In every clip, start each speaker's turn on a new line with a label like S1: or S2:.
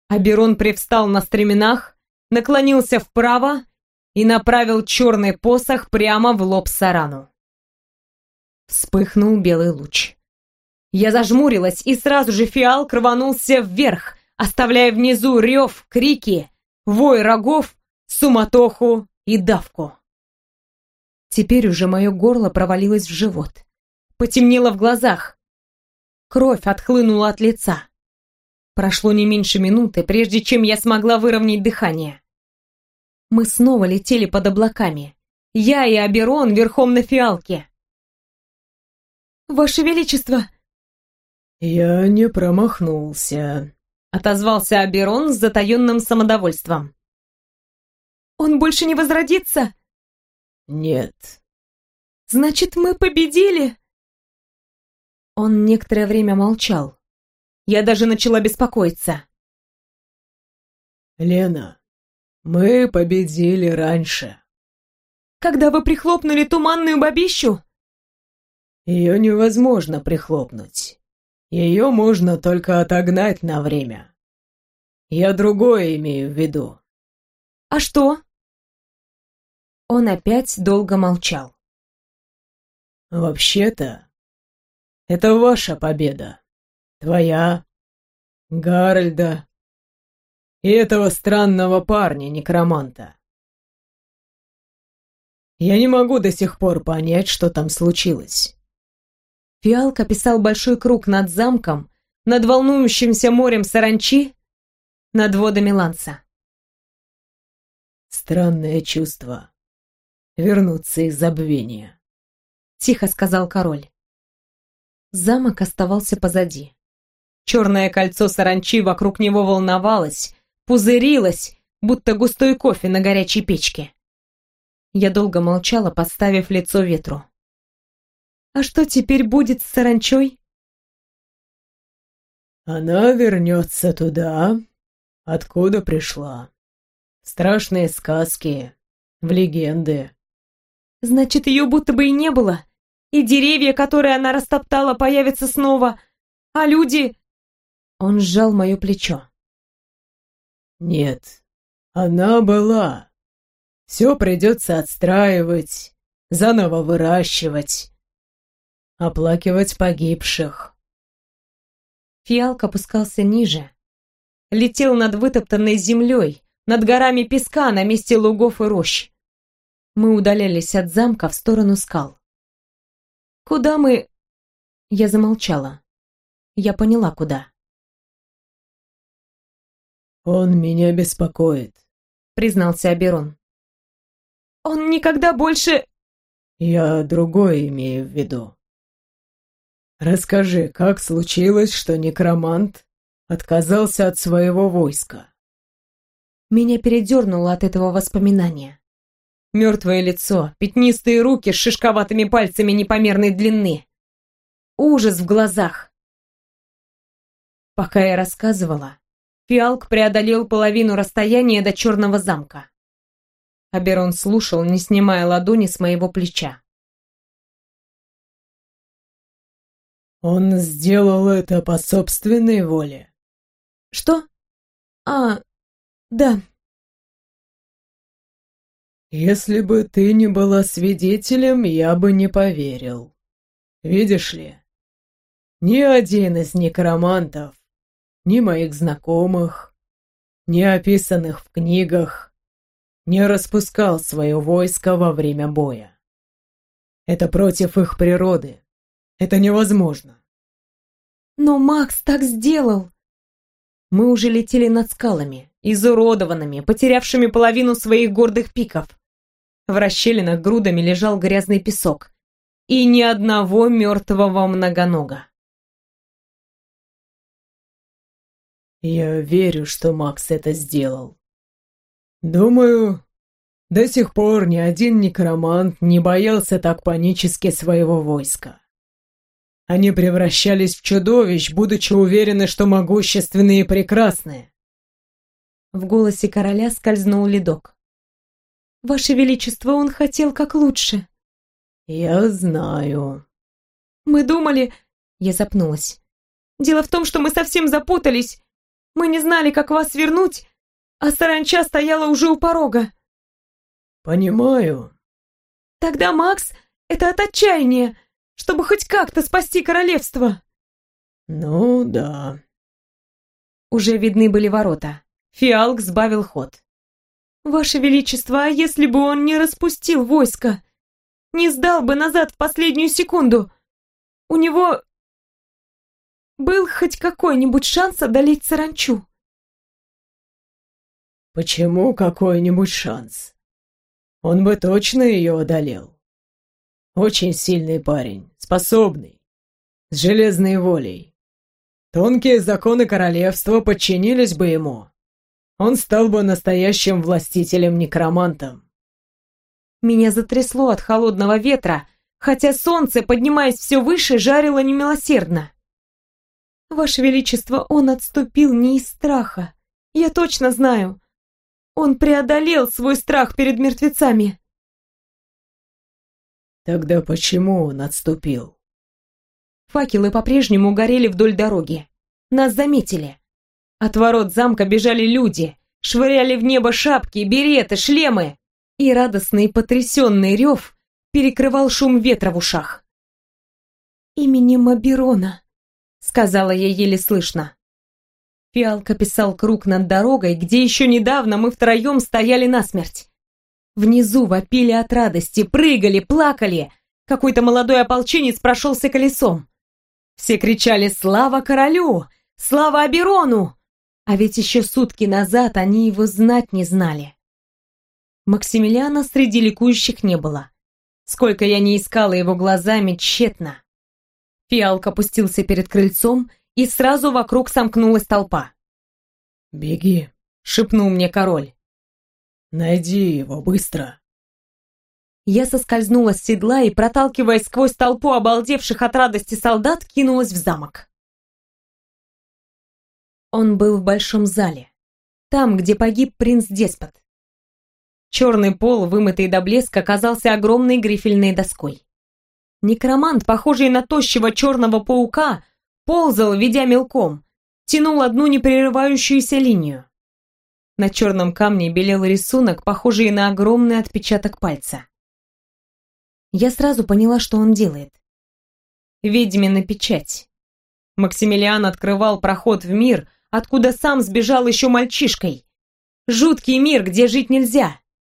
S1: Аберон привстал на стременах, наклонился вправо и направил черный посох прямо в лоб Сарану. Вспыхнул белый луч. Я зажмурилась, и сразу же фиалк рванулся вверх, оставляя внизу рев, крики, вой рогов, суматоху и давку. Теперь уже мое горло провалилось в живот. Потемнело в глазах. Кровь отхлынула от лица. Прошло не меньше минуты, прежде чем я смогла выровнять дыхание. Мы снова летели под облаками. Я и Аберон верхом на фиалке. «Ваше Величество!»
S2: «Я не промахнулся», — отозвался
S1: Аберон с затаенным самодовольством. «Он больше не возродится?»
S2: «Нет».
S1: «Значит, мы победили?» Он некоторое время молчал. Я даже начала беспокоиться.
S2: «Лена, мы победили раньше».
S1: «Когда вы прихлопнули туманную бабищу?»
S2: «Ее невозможно прихлопнуть. Ее можно только отогнать на время. Я другое имею в виду».
S1: «А что?» Он опять долго молчал.
S2: «Вообще-то, это ваша победа. Твоя, Гарольда и этого странного парня-некроманта. Я не могу до сих пор понять, что там случилось».
S1: Фиалк описал большой круг над замком, над волнующимся морем саранчи, над водами Ланса.
S2: «Странное чувство. Вернуться из забвения»,
S1: — тихо сказал король. Замок оставался позади. Черное кольцо саранчи вокруг него волновалось, пузырилось, будто густой кофе на горячей печке. Я долго молчала, подставив лицо ветру. «А что теперь будет с саранчой?»
S2: «Она вернется туда, откуда пришла. В страшные сказки, в легенды».
S1: «Значит, ее будто бы и не было, и деревья, которые она растоптала, появятся снова, а люди...» Он сжал мое плечо.
S2: «Нет, она была. Все придется отстраивать, заново выращивать, оплакивать погибших».
S1: Фиалк опускался ниже, летел над вытоптанной землей, над горами песка на месте лугов и рощ. Мы удалялись от замка в сторону скал. «Куда мы...» Я замолчала. Я поняла, куда.
S2: «Он меня беспокоит»,
S1: — признался Аберон. «Он никогда больше...»
S2: «Я другое имею в виду. Расскажи, как случилось, что некромант отказался от своего войска?»
S1: Меня передернуло от этого воспоминания. Мертвое лицо, пятнистые руки с шишковатыми пальцами непомерной длины. Ужас в глазах. Пока я рассказывала, Фиалк преодолел половину расстояния до черного замка. Аберон слушал, не снимая ладони с моего плеча.
S2: «Он сделал это по собственной воле?»
S1: «Что? А, да».
S2: «Если бы ты не была свидетелем, я бы не поверил. Видишь ли, ни один из некромантов, ни моих знакомых, ни описанных в книгах, не распускал свое войско во время боя. Это против их природы. Это невозможно».
S1: «Но Макс так сделал!» Мы уже летели над скалами, изуродованными, потерявшими половину своих гордых пиков. В расщелинах грудами лежал грязный песок. И ни одного мертвого многонога.
S2: «Я верю, что Макс это сделал. Думаю, до сих пор ни один некромант не боялся так панически своего войска. Они превращались в чудовищ, будучи уверены, что могущественные и прекрасные».
S1: В голосе короля скользнул ледок. «Ваше Величество, он хотел как лучше».
S2: «Я знаю».
S1: «Мы думали...» Я запнулась. «Дело в том, что мы совсем запутались. Мы не знали, как вас вернуть, а саранча стояла уже у порога.
S2: Понимаю.
S1: Тогда Макс, это от отчаяния, чтобы хоть как-то спасти королевство.
S2: Ну да.
S1: Уже видны были ворота. Фиалк сбавил ход. Ваше Величество, а если бы он не распустил войско? Не сдал бы назад в последнюю секунду? У него был хоть какой-нибудь шанс одолеть саранчу?
S2: Почему какой-нибудь шанс? Он бы точно ее одолел. Очень сильный парень, способный, с железной волей. Тонкие законы королевства подчинились бы ему. Он стал бы настоящим властителем-некромантом.
S1: Меня затрясло от холодного ветра, хотя солнце, поднимаясь все выше, жарило немилосердно. Ваше Величество, он отступил не из страха. Я точно знаю. Он преодолел свой страх перед мертвецами.
S2: Тогда почему он отступил?
S1: Факелы по-прежнему горели вдоль дороги. Нас заметили. От ворот замка бежали люди, швыряли в небо шапки, береты, шлемы. И радостный потрясенный рев перекрывал шум ветра в ушах. «Именем Аберона», — сказала я еле слышно. Фиалка писал круг над дорогой, где еще недавно мы втроем стояли насмерть. Внизу вопили от радости, прыгали, плакали. Какой-то молодой ополченец прошелся колесом. Все кричали «Слава королю! Слава Аберону!» А ведь еще сутки назад они его знать не знали. Максимилиана среди ликующих не было. Сколько я не искала его глазами, тщетно. Фиалк опустился перед крыльцом, и сразу вокруг сомкнулась толпа.
S2: «Беги», — шепнул мне король. «Найди его быстро».
S1: Я соскользнула с седла и, проталкиваясь сквозь толпу обалдевших от радости солдат, кинулась в замок. Он был в большом зале, там, где погиб принц-деспот. Черный пол, вымытый до блеска, казался огромной грифельной доской. Некромант, похожий на тощего черного паука, ползал, ведя мелком, тянул одну непрерывающуюся линию. На черном камне белел рисунок, похожий на огромный отпечаток пальца. Я сразу поняла, что он делает. Ведьмина печать. Максимилиан открывал проход в мир, откуда сам сбежал еще мальчишкой. Жуткий мир, где жить нельзя.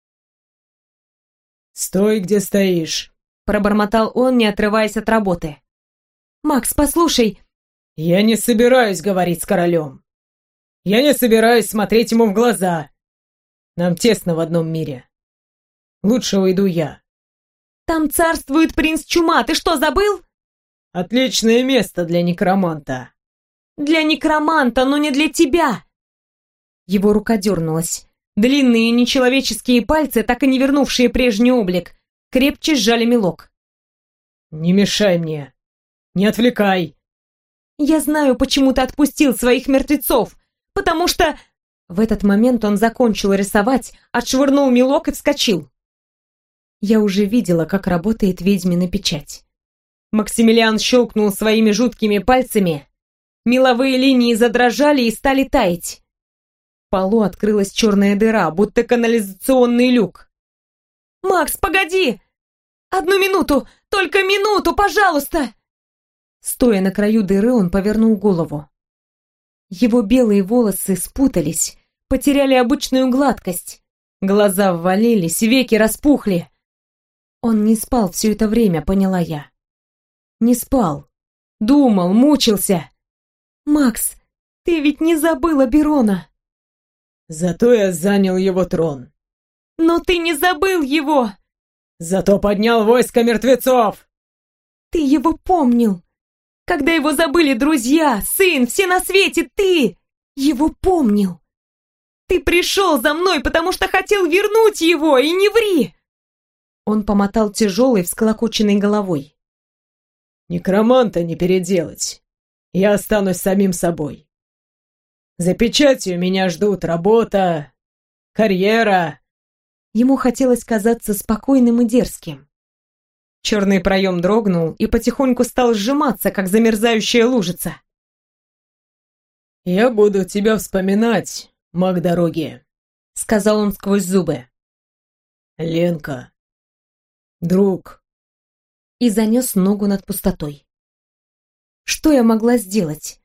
S2: «Стой, где стоишь», —
S1: пробормотал он, не отрываясь от работы. «Макс, послушай...»
S2: «Я не собираюсь говорить с королем. Я не собираюсь смотреть ему в глаза. Нам тесно в одном мире. Лучше уйду я».
S1: «Там царствует принц Чума, ты что, забыл?»
S2: «Отличное место для некроманта».
S1: «Для некроманта, но не для тебя!» Его рука дернулась. Длинные нечеловеческие пальцы, так и не вернувшие прежний облик, крепче сжали мелок.
S2: «Не мешай мне! Не отвлекай!»
S1: «Я знаю, почему ты отпустил своих мертвецов, потому что...» В этот момент он закончил рисовать, отшвырнул мелок и вскочил. Я уже видела, как работает ведьмина печать. Максимилиан щелкнул своими жуткими пальцами, меловые линии задрожали и стали таять. В полу открылась черная дыра, будто канализационный люк. «Макс, погоди! 1 минуту! Только минуту, пожалуйста!» Стоя на краю дыры, он повернул голову. Его белые волосы спутались, потеряли обычную гладкость. Глаза ввалились, веки распухли. Он не спал все это время, поняла я. Не спал. Думал, мучился. «Макс, ты ведь не забыл Аберона!»
S2: «Зато я занял его трон».
S1: «Но ты не забыл его!»
S2: «Зато поднял войско мертвецов!»
S1: «Ты его помнил! Когда его забыли друзья, сын, все на свете, ты его помнил! Ты пришел за мной, потому что хотел вернуть его, и не ври!» Он помотал тяжелой, всклокоченной головой.
S2: «Некроманта не переделать. Я останусь самим собой. За печатью меня ждут работа, карьера».
S1: Ему хотелось казаться спокойным и дерзким. Черный проем дрогнул и потихоньку стал сжиматься, как замерзающая лужица.
S2: «Я буду тебя вспоминать, маг дороги»,
S1: — сказал он сквозь зубы.
S2: «Ленка, друг».
S1: И занес ногу над пустотой. Что я могла сделать?